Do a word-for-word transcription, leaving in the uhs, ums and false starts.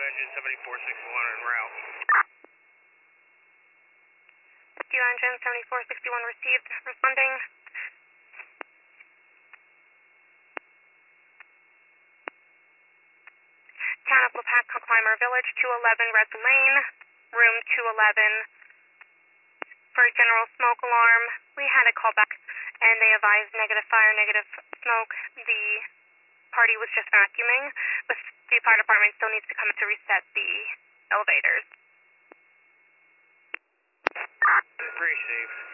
engine seventy-four sixty-one en route. Rescue engine seventy-four sixty-one received, responding. Town of Lepac, Climber Village, two eleven Red Lane, room two eleven. For a general smoke alarm, we had a call back and they advised negative fire, negative smoke. The party was just vacuuming, but the fire department still needs to come to reset the elevators. Received.